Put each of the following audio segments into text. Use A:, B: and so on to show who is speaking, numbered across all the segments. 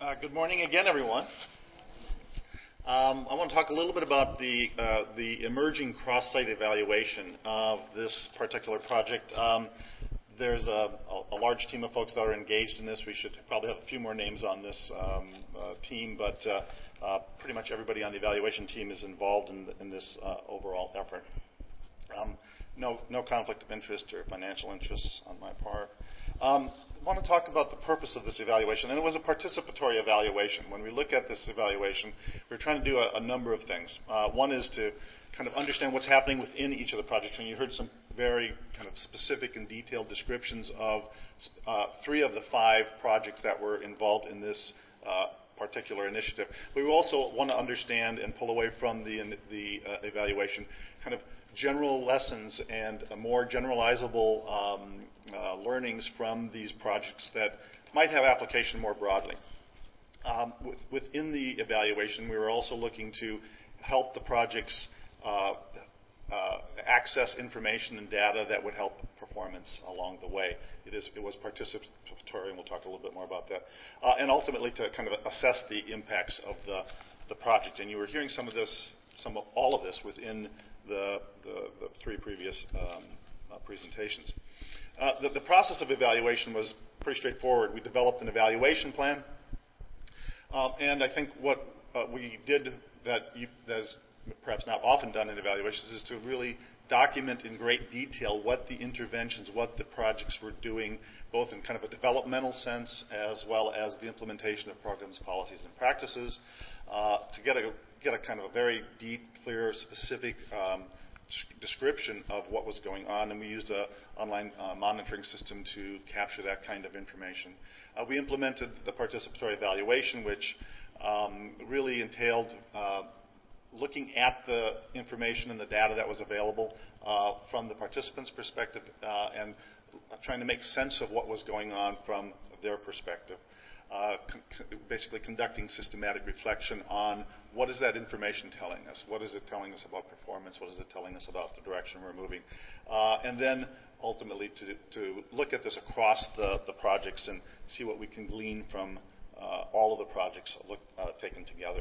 A: Good morning again, everyone. I want to talk a little bit about the emerging cross-site evaluation of this particular project. There's a large team of folks that are engaged in this. We should probably have a few more names on this team, but pretty much everybody on the evaluation team is involved in this overall effort. No conflict of interest or financial interests on my part. I want to talk about the purpose of this evaluation, and it was a participatory evaluation. When we look at this evaluation, we're trying to do a number of things. One is to kind of understand what's happening within each of the projects, and you heard some very kind of specific and detailed descriptions of 3 of the 5 projects that were involved in this particular initiative. We also want to understand and pull away from the evaluation kind of general lessons and more generalizable learnings from these projects that might have application more broadly. Within the evaluation, we were also looking to help the projects access information and data that would help performance along the way. It was participatory, and we'll talk a little bit more about that. And ultimately to kind of assess the impacts of the project. And you were hearing some of all of this within the 3 previous presentations. The process of evaluation was pretty straightforward. We developed an evaluation plan, and I think what we did that is perhaps not often done in evaluations is to really document in great detail what the interventions, what the projects were doing, both in kind of a developmental sense as well as the implementation of programs, policies, and practices, to get a kind of a very deep, clear, specific description of what was going on, and we used an online monitoring system to capture that kind of information. We implemented the participatory evaluation, which really entailed looking at the information and the data that was available from the participants' perspective and trying to make sense of what was going on from their perspective. Basically conducting systematic reflection on what is that information telling us? What is it telling us about performance? What is it telling us about the direction we're moving? And then ultimately to look at this across the projects and see what we can glean from all of the projects taken together.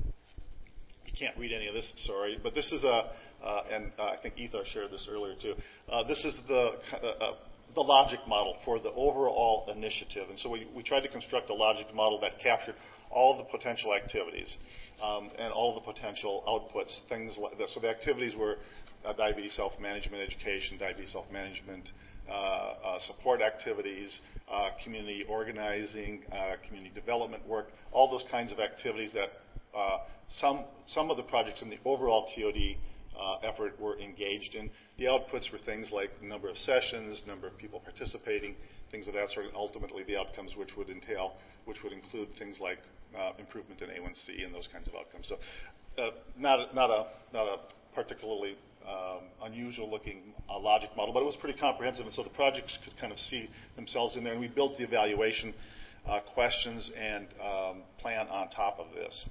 A: You can't read any of this, sorry, but this is and I think Ethar shared this earlier too. This is the logic model for the overall initiative. And so we tried to construct a logic model that captured all the potential activities and all the potential outputs. Things like this. So the activities were diabetes self-management education, diabetes self-management support activities, community organizing, community development work, all those kinds of activities that some of the projects in the overall TOD effort were engaged in. The outputs were things like number of sessions, number of people participating, things of that sort, and ultimately the outcomes which would include things like improvement in A1C and those kinds of outcomes. So not a particularly unusual looking logic model, but it was pretty comprehensive, and so the projects could kind of see themselves in there, and we built the evaluation questions and plan on top of this.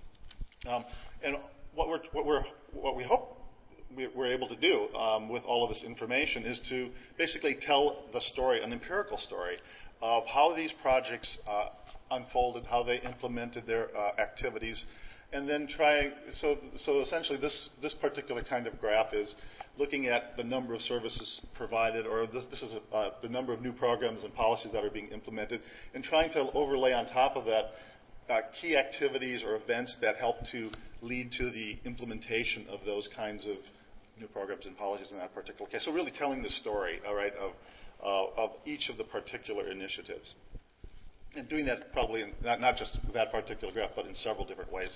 A: And what we hope we're able to do with all of this information is to basically tell the story, an empirical story, of how these projects unfolded, how they implemented their activities, and then so essentially this particular kind of graph is looking at the number of services provided, or this is the number of new programs and policies that are being implemented, and trying to overlay on top of that key activities or events that help to lead to the implementation of those kinds of new programs and policies in that particular case. So really telling the story, all right, of each of the particular initiatives. And doing that probably not just that particular graph, but in several different ways.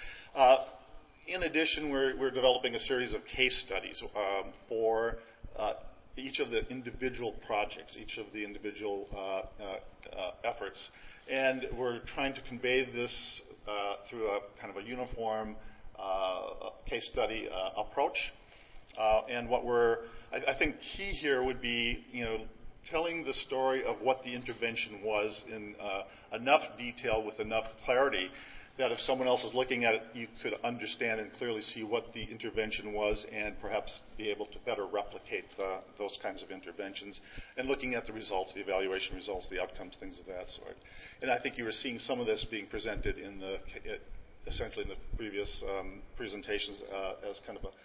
A: In addition, we're developing a series of case studies for each of the individual projects, each of the individual efforts. And we're trying to convey this through a kind of a uniform case study approach. And what I think key here would be, telling the story of what the intervention was in enough detail with enough clarity that if someone else is looking at it, you could understand and clearly see what the intervention was and perhaps be able to better replicate those kinds of interventions. And looking at the results, the evaluation results, the outcomes, things of that sort. And I think you were seeing some of this being presented in essentially in the previous presentations as kind of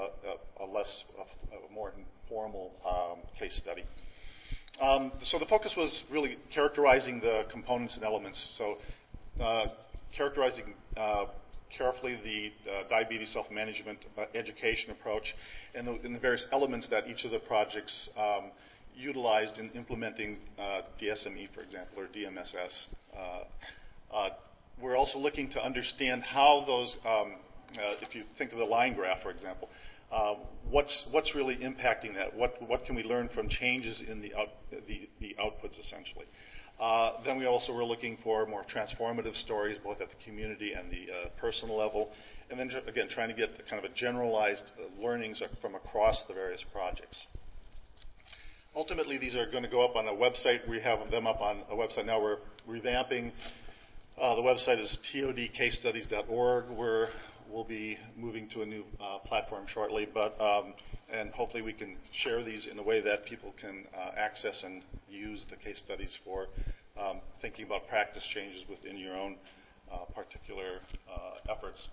A: a more informal case study. So the focus was really characterizing the components and elements. So characterizing carefully the diabetes self-management education approach and the various elements that each of the projects utilized in implementing DSME, for example, or DMSS. We're also looking to understand how those, if you think of the line graph, for example, what's really impacting that? What can we learn from changes in the outputs, essentially? Then we also were looking for more transformative stories, both at the community and the personal level. And then, again, trying to get kind of a generalized learnings from across the various projects. Ultimately, these are going to go up on a website. We have them up on a website now. We're revamping. The website is todcasestudies.org. We'll be moving to a new platform shortly, and hopefully we can share these in a way that people can access and use the case studies for thinking about practice changes within your own particular efforts.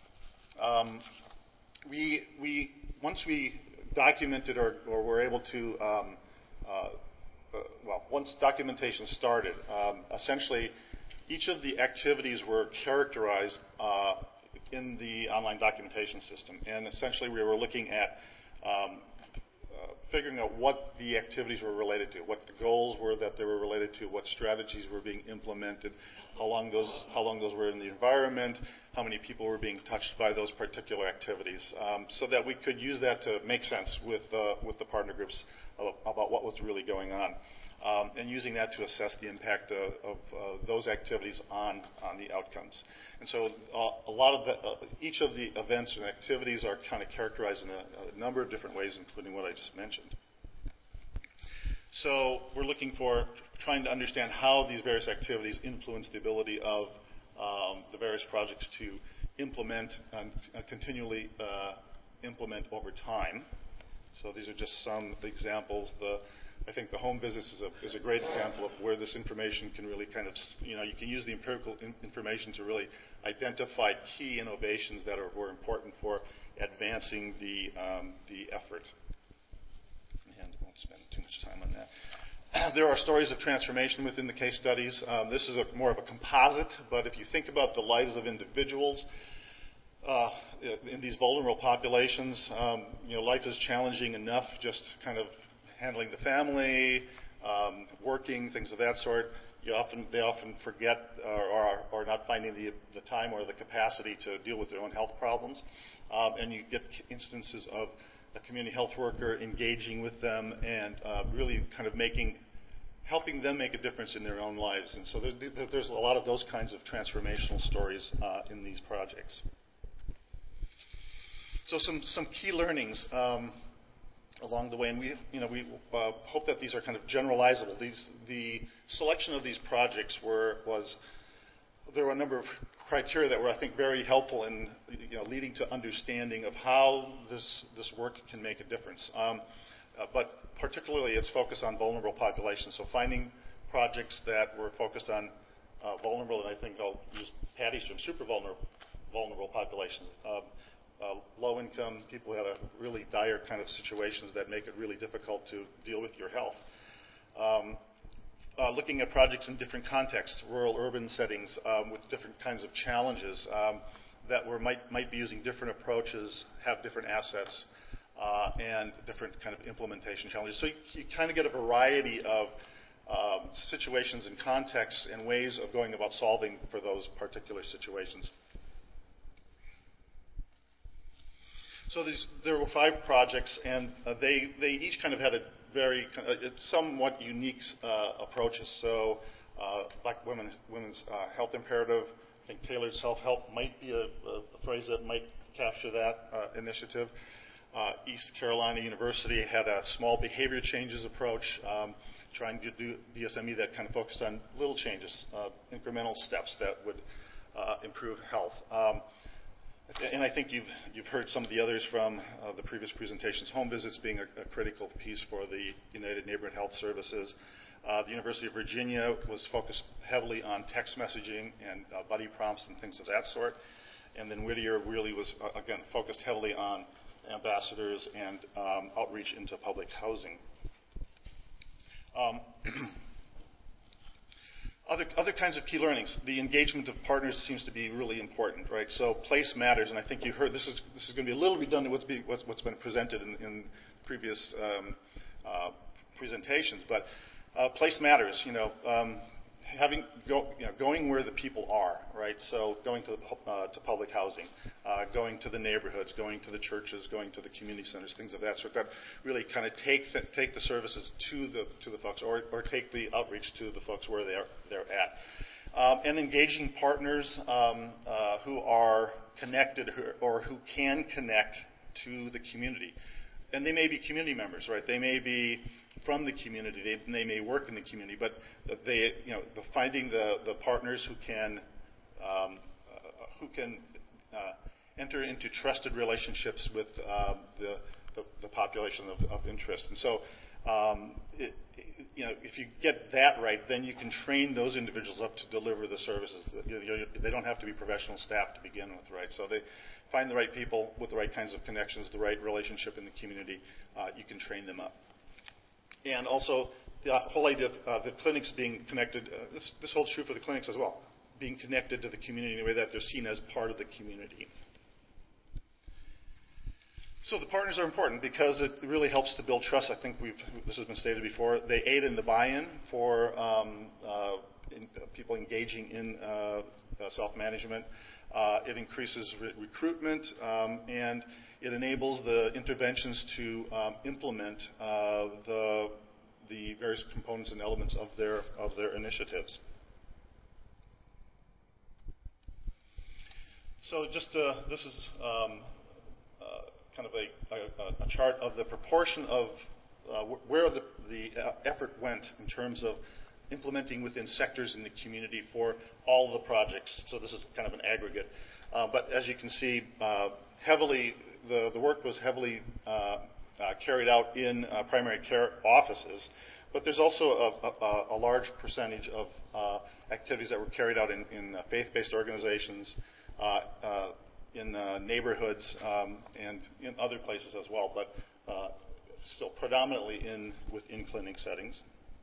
A: Once we documented or were able to, once documentation started, essentially each of the activities were characterized in the online documentation system. And essentially we were looking at figuring out what the activities were related to, what the goals were that they were related to, what strategies were being implemented, how long those were in the environment, how many people were being touched by those particular activities, so that we could use that to make sense with the partner groups about what was really going on. And using that to assess the impact of those activities on the outcomes. And so a lot of each of the events and activities are kind of characterized in a number of different ways, including what I just mentioned. So we're looking for trying to understand how these various activities influence the ability of the various projects to implement and continually implement over time. So these are just some examples. I think the home business is a great example of where this information can really kind of, you can use the empirical information to really identify key innovations that were important for advancing the effort. And I won't spend too much time on that. There are stories of transformation within the case studies. This is more of a composite, but if you think about the lives of individuals in these vulnerable populations, life is challenging enough, just kind of handling the family, working, things of that sort. They often forget or are not finding the time or the capacity to deal with their own health problems. And you get instances of a community health worker engaging with them and really kind of helping them make a difference in their own lives. And so there's a lot of those kinds of transformational stories in these projects. So some key learnings along the way, and we hope that these are kind of generalizable. The selection of these projects there were a number of criteria that were, I think, very helpful in leading to understanding of how this work can make a difference. But particularly, it's focused on vulnerable populations. So finding projects that were focused on vulnerable, and I think I'll use Patty's term, super vulnerable populations. Low income people who had a really dire kind of situations that make it really difficult to deal with your health. Looking at projects in different contexts, rural, urban settings with different kinds of challenges that might be using different approaches, have different assets, and different kind of implementation challenges. So you kind of get a variety of situations and contexts and ways of going about solving for those particular situations. So there were 5 projects, and they each kind of had a very somewhat unique approaches. So Black Women's Health Imperative, I think Tailored Self-Help might be a phrase that might capture that initiative. East Carolina University had a small behavior changes approach, trying to do DSME that kind of focused on little changes, incremental steps that would improve health. And I think you've heard some of the others from the previous presentations. Home visits being a critical piece for the United Neighborhood Health Services. The University of Virginia was focused heavily on text messaging and buddy prompts and things of that sort. And then Whittier really was, again, focused heavily on ambassadors and outreach into public housing. Other kinds of key learnings. The engagement of partners seems to be really important, right? So place matters, and I think you heard this is going to be a little redundant what's been presented in previous presentations, but place matters. Going where the people are, right? So going to public housing, going to the neighborhoods, going to the churches, going to the community centers, things of that sort. That really kind of take the services to the folks, or take the outreach to the folks where they're at. And engaging partners who are connected or who can connect to the community. And they may be community members, right? They may be from the community. They may work in the community, but finding the partners who can enter into trusted relationships with the population of interest. And so, if you get that right, then you can train those individuals up to deliver the services. They don't have to be professional staff to begin with, right? So they find the right people with the right kinds of connections, the right relationship in the community. You can train them up. And also, the whole idea of the clinics being connected, this holds true for the clinics as well, being connected to the community in a way that they're seen as part of the community. So the partners are important because it really helps to build trust. I think this has been stated before. They aid in the buy-in for people engaging in self-management. It increases recruitment, and it enables the interventions to implement the various components and elements of their initiatives. So this is kind of a chart of the proportion of where the effort went in terms of implementing within sectors in the community for all the projects. So this is kind of an aggregate. But as you can see, the work was heavily carried out in primary care offices. But there's also a large percentage of activities that were carried out in faith-based organizations, in neighborhoods, and in other places as well, but still predominantly within clinic settings.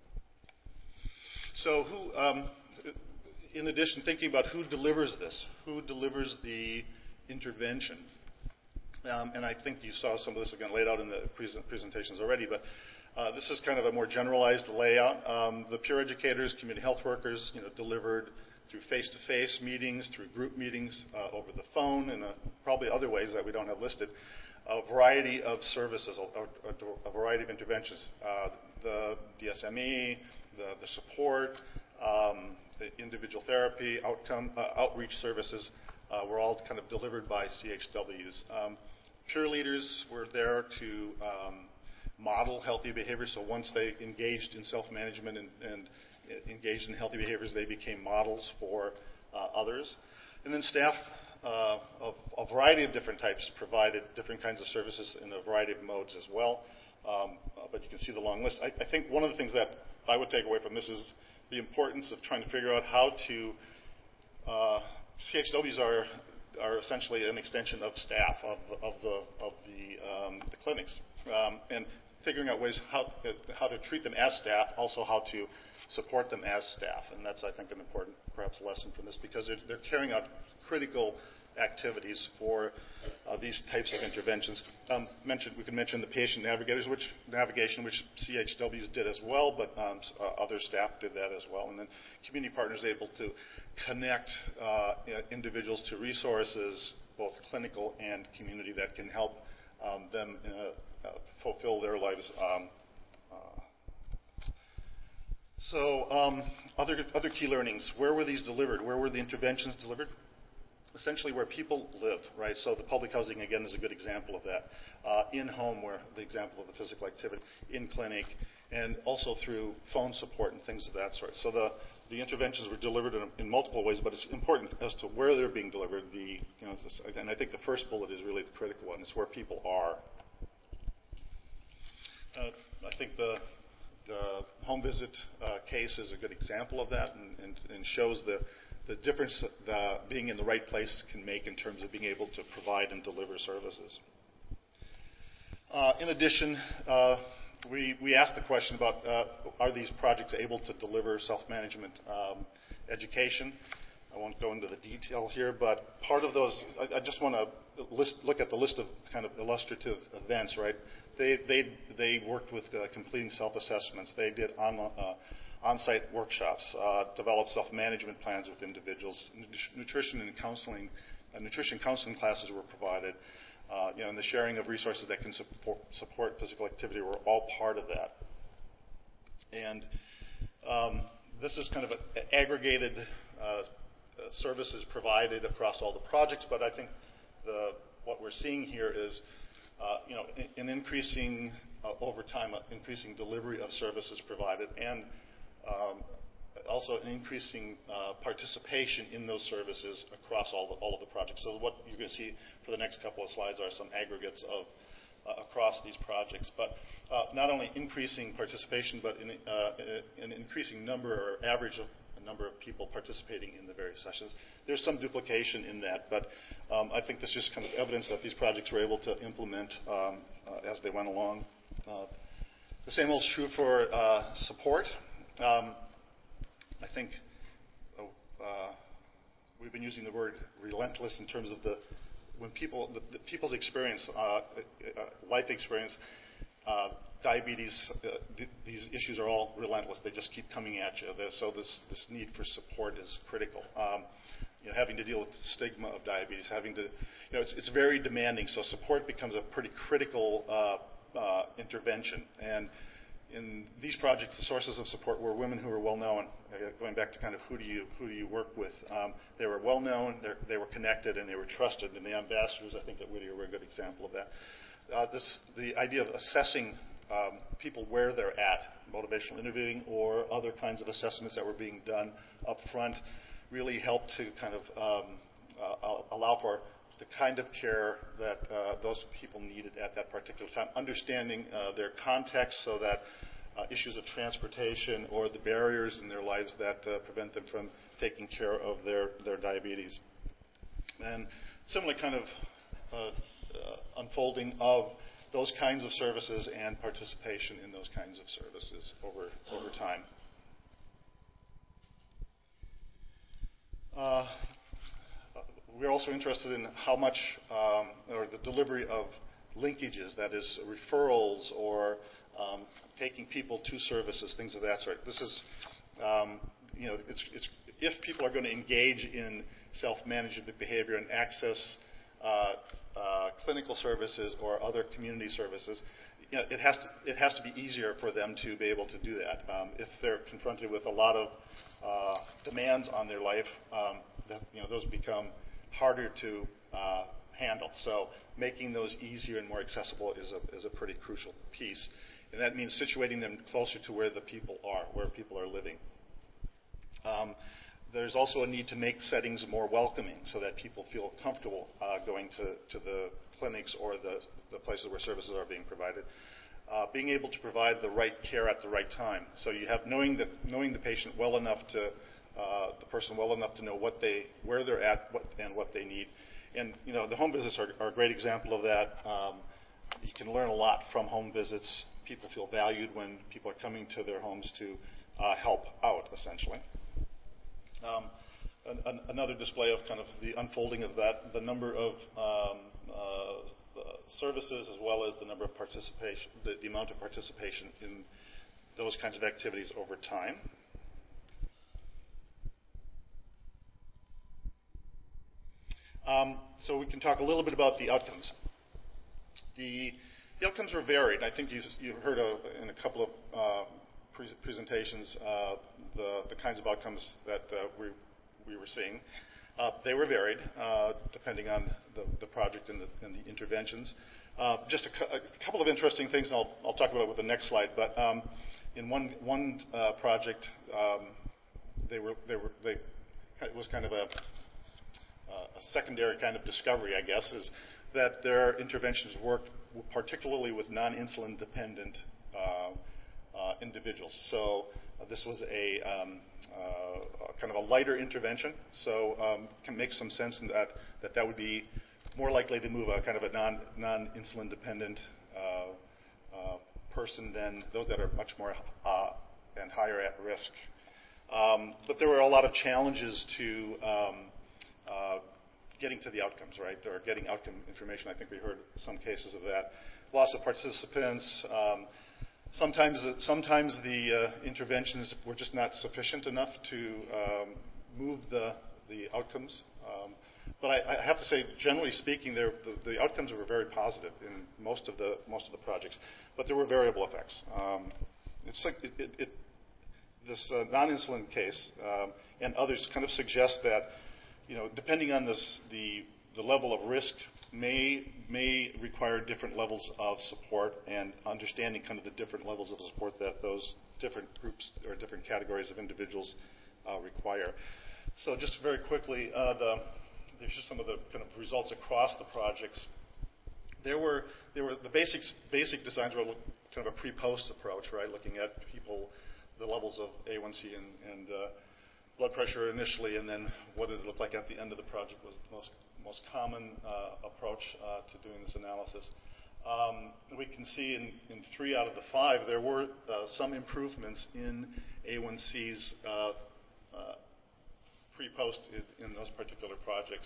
A: So in addition, thinking about who delivers this, who delivers the intervention, and I think you saw some of this again laid out in the presentations already, but this is kind of a more generalized layout. The peer educators, community health workers, delivered through face-to-face meetings, through group meetings, over the phone, and probably other ways that we don't have listed. A variety of services, a variety of interventions. The DSME, the support, the individual therapy, outreach services were all kind of delivered by CHWs. Peer leaders were there to model healthy behaviors. So once they engaged in self-management and engaged in healthy behaviors, they became models for others. And then staff of a variety of different types provided different kinds of services in a variety of modes as well. But you can see the long list. I think one of the things that I would take away from this is the importance of trying to figure out how to CHWs are essentially an extension of staff of the clinics, and figuring out ways how to treat them as staff, also how to support them as staff. And that's, I think, an important perhaps lesson from this, because they're carrying out critical activities for these types of interventions. We can mention the patient navigation, which CHWs did as well, but other staff did that as well. And then community partners able to connect individuals to resources, both clinical and community, that can help them fulfill their lives. Other key learnings. Where were these delivered? Where were the interventions delivered? Essentially where people live, right? So the public housing, again, is a good example of that. In home, where the example of the physical activity, in clinic, and also through phone support and things of that sort. So the interventions were delivered in multiple ways, but it's important as to where they're being delivered. And I think the first bullet is really the critical one. It's where people are. I think the home visit case is a good example of that, and shows the difference that being in the right place can make in terms of being able to provide and deliver services. In addition, we asked the question about are these projects able to deliver self-management education? I won't go into the detail here, but part of those, I just want to look at the list of kind of illustrative events, right? They worked with completing self-assessments. They did on-site workshops, developed self-management plans with individuals. Nutrition counseling classes were provided. And the sharing of resources that can support physical activity were all part of that. And this is kind of an aggregated services provided across all the projects, but I think what we're seeing here is an increasing, over time, increasing delivery of services provided, and also an increasing participation in those services across all of the projects. So what you're going to see for the next couple of slides are some aggregates of across these projects. But not only increasing participation, but an increasing number or average of a number of people participating in the various sessions. There's some duplication in that, but I think this is kind of evidence that these projects were able to implement as they went along. The same holds true for support. I think we've been using the word relentless in terms of people's experience, life experience. Diabetes, these issues are all relentless. They just keep coming at you. So this need for support is critical. Having to deal with the stigma of diabetes, it's very demanding. So support becomes a pretty critical intervention. And in these projects, the sources of support were women who were well known. Going back to kind of who do you work with? They were well known, they were connected, and they were trusted. And the ambassadors, I think, at Whittier were a good example of that. The idea of assessing people where they're at, motivational interviewing or other kinds of assessments that were being done up front, really helped to kind of allow for the kind of care that those people needed at that particular time, understanding their context so that issues of transportation or the barriers in their lives that prevent them from taking care of their diabetes. And similar kind of unfolding of those kinds of services and participation in those kinds of services over time. We're also interested in how much, or the delivery of linkages, that is, referrals or taking people to services, things of that sort. This is, if people are going to engage in self-management behavior and access clinical services or other community services, it has to be easier for them to be able to do that. If they're confronted with a lot of demands on their life, those become harder to handle. So making those easier and more accessible is a pretty crucial piece. And that means situating them closer to where the people are, where people are living. There's also a need to make settings more welcoming so that people feel comfortable going to the clinics or the places where services are being provided. Being able to provide the right care at the right time. So you have knowing the patient well enough to the person well enough to know where they're at and what they need. And the home visits are a great example of that. You can learn a lot from home visits. People feel valued when people are coming to their homes to help out, essentially. Another display of kind of the unfolding of that, the number of services as well as the number of participation, the amount of participation in those kinds of activities over time. So we can talk a little bit about the outcomes. The outcomes were varied. I think you heard in a couple of presentations the kinds of outcomes that we were seeing. They were varied depending on the project and the interventions. Just a couple of interesting things, and I'll talk about it with the next slide. But in one project, it was kind of a secondary kind of discovery, I guess, is that their interventions worked particularly with non-insulin dependent individuals. So this was a kind of a lighter intervention, so can make some sense in that would be more likely to move a kind of a non-insulin dependent person than those that are much more and higher at risk. But there were a lot of challenges to getting to the outcomes, right, or getting outcome information. I think we heard some cases of that. Loss of participants. Sometimes the interventions were just not sufficient enough to move the outcomes. But I have to say, generally speaking, the outcomes were very positive in most of the projects. But there were variable effects. It's like this non-insulin case and others kind of suggest that, depending on the level of risk, may require different levels of support, and understanding kind of the different levels of support that those different groups or different categories of individuals require. So just very quickly, there's just some of the kind of results across the projects. The basic designs were kind of a pre-post approach, right? Looking at people, the levels of A1C and blood pressure initially, and then what did it look like at the end of the project was the most common approach to doing this analysis. We can see in 3 out of the 5 there were some improvements in A1Cs pre-post in those particular projects.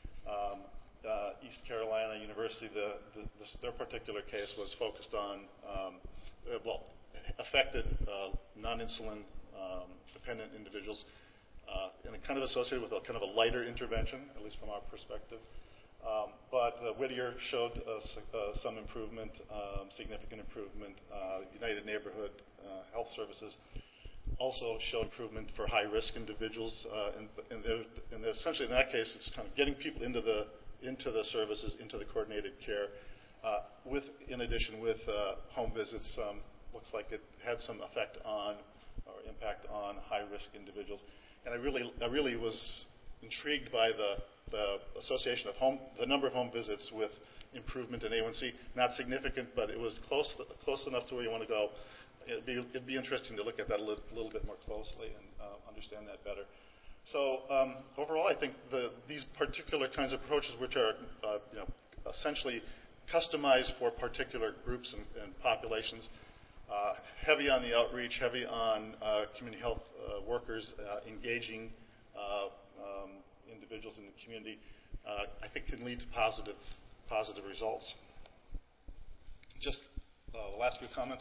A: East Carolina University, their particular case was focused on affected non-insulin dependent individuals, and it kind of associated with a kind of a lighter intervention, at least from our perspective. But Whittier showed some improvement, significant improvement. United Neighborhood Health Services also showed improvement for high-risk individuals, and essentially in that case, it's kind of getting people into the services, into the coordinated care, in addition with home visits. Looks like it had some effect on or impact on high-risk individuals. And I really was intrigued by the association of the number of home visits with improvement in A1C. Not significant, but it was close enough to where you want to go. It'd be interesting to look at that a little bit more closely and understand that better. So overall, I think these particular kinds of approaches, which are essentially customized for particular groups and populations, heavy on the outreach, heavy on community health workers engaging individuals in the community, I think can lead to positive results. Just the last few comments.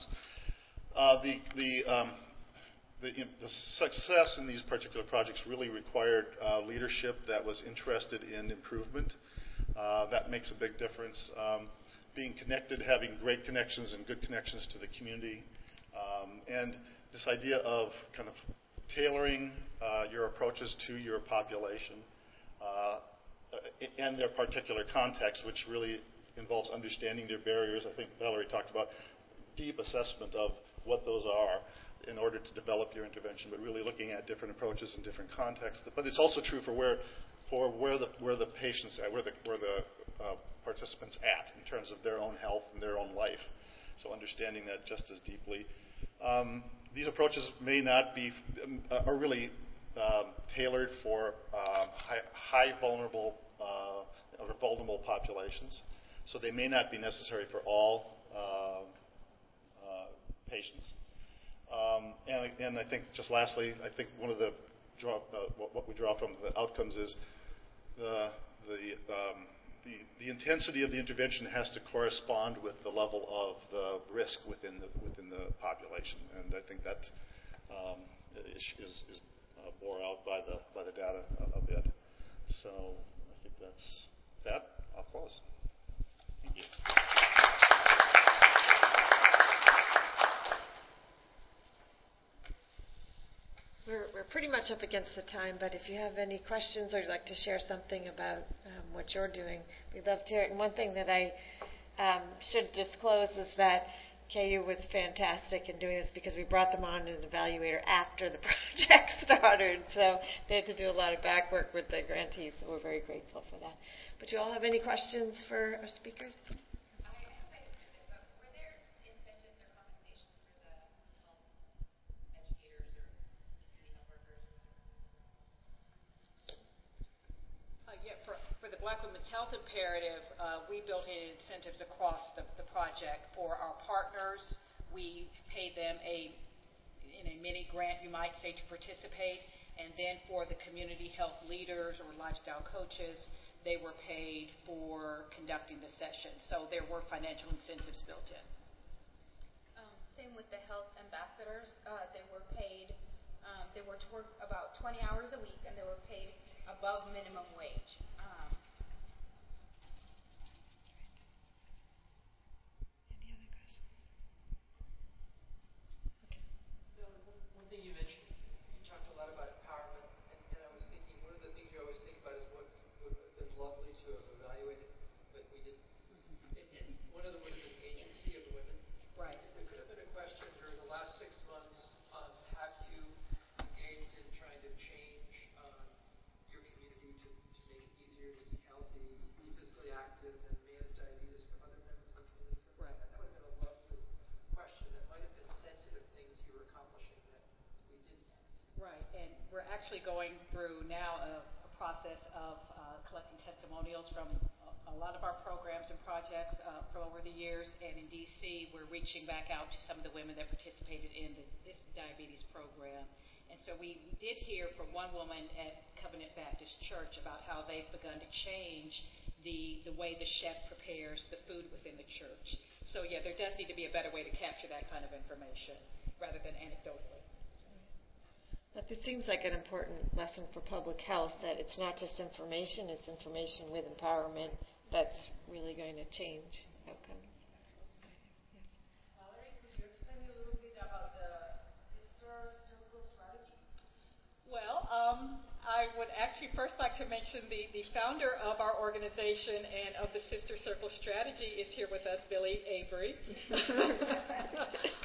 A: The success in these particular projects really required leadership that was interested in improvement. That makes a big difference. Being connected, having great connections and good connections to the community, and this idea of kind of tailoring your approaches to your population and their particular context, which really involves understanding their barriers. I think Valerie talked about deep assessment of what those are in order to develop your intervention, but really looking at different approaches in different contexts. But it's also true for where the patients at, where the participants at in terms of their own health and their own life. So understanding that just as deeply. These approaches may not be are really tailored for high vulnerable or vulnerable populations. So they may not be necessary for all patients. And I think, just lastly, I think one of what we draw from the outcomes is the intensity of the intervention has to correspond with the level of the risk within the population, and I think that is bore out by the data a bit. So I think that's that. I'll close. Thank you.
B: We're pretty much up against the time, but if you have any questions or you'd like to share something about what you're doing, we'd love to hear it. And one thing that I should disclose is that KU was fantastic in doing this because we brought them on as an evaluator after the project started. So they had to do a lot of back work with the grantees, so we're very grateful for that. But you all have any questions for our speakers?
C: For the Black Women's Health Imperative, we built in incentives across the project. For our partners, we paid them in a mini grant, you might say, to participate. And then for the community health leaders or lifestyle coaches, they were paid for conducting the session. So there were financial incentives built in.
D: Same with the health ambassadors. They were paid, they were to work about 20 hours a week, and they were paid above minimum wage.
B: Any other questions? Okay.
E: One thing you mentioned, you talked a lot about empowerment, and I was thinking one of the things you always think about is what would have been lovely to have evaluated, but we didn't. And one of them would have been agency of the women.
C: Right.
E: There could have been a question during the last 6 months, have you engaged in trying to change your community to make it easier to eat healthy, be physically active, and manage diabetes for other members of the community? So
C: Right.
E: that would have been a lovely question. That might have been sensitive things you were accomplishing that we didn't.
C: Right, and we're actually going through now a process of collecting testimonials from a lot of our programs and projects from over the years. And in D.C., we're reaching back out to some of the women that participated in this diabetes program. And so we did hear from one woman at Covenant Baptist Church about how they've begun to change the way the chef prepares the food within the church. So, yeah, there does need to be a better way to capture that kind of information rather than anecdotally.
B: But it seems like an important lesson for public health that it's not just information, it's information with empowerment that's really going to change outcomes.
F: Valerie, could you explain a little bit about the sister circle strategy?
C: Well, I would actually first like to mention the founder of our organization and of the Sister Circle strategy is here with us, Billy Avery.